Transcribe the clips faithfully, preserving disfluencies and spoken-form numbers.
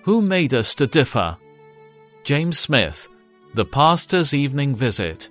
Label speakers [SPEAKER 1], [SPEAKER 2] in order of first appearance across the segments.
[SPEAKER 1] Who made us to differ? James Smith, The Pastor's Evening Visit.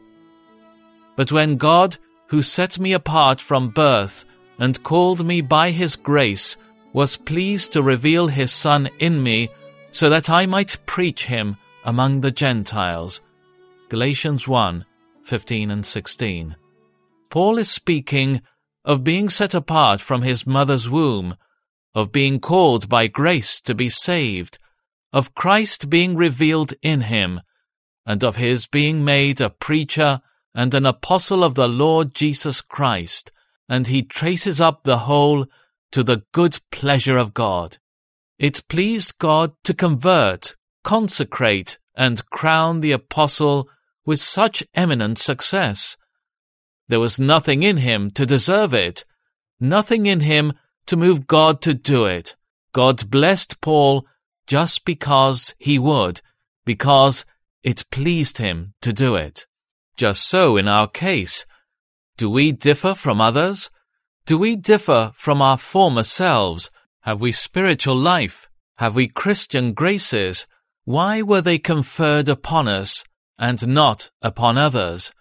[SPEAKER 1] But when God, who set me apart from birth and called me by his grace, was pleased to reveal his Son in me, so that I might preach him among the Gentiles. Galatians one, fifteen and sixteen. Paul is speaking of being set apart from his mother's womb, of being called by grace to be saved, of Christ being revealed in him, and of his being made a preacher and an apostle of the Lord Jesus Christ, and he traces up the whole to the good pleasure of God. It pleased God to convert, consecrate, and crown the apostle with such eminent success. There was nothing in him to deserve it, nothing in him to move God to do it. God blessed Paul just because he would, because it pleased him to do it. Just so in our case. Do we differ from others? Do we differ from our former selves? Have we spiritual life? Have we Christian graces? Why were they conferred upon us and not upon others?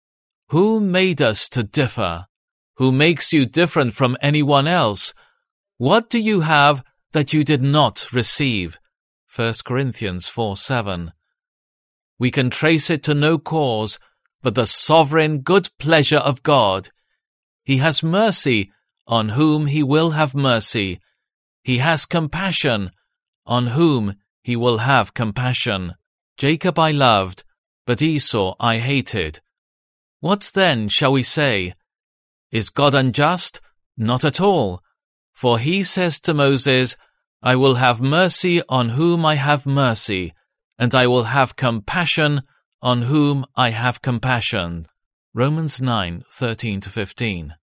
[SPEAKER 1] Who made us to differ? Who makes you different from anyone else? What do you have that you did not receive? First Corinthians four seven. We can trace it to no cause but the sovereign good pleasure of God. He has mercy on whom he will have mercy. He has compassion on whom he will have compassion. Jacob I loved, but Esau I hated. What then shall we say? Is God unjust? Not at all. For he says to Moses, I will have mercy on whom I have mercy, and I will have compassion on whom I have compassion. Romans nine thirteen to fifteen.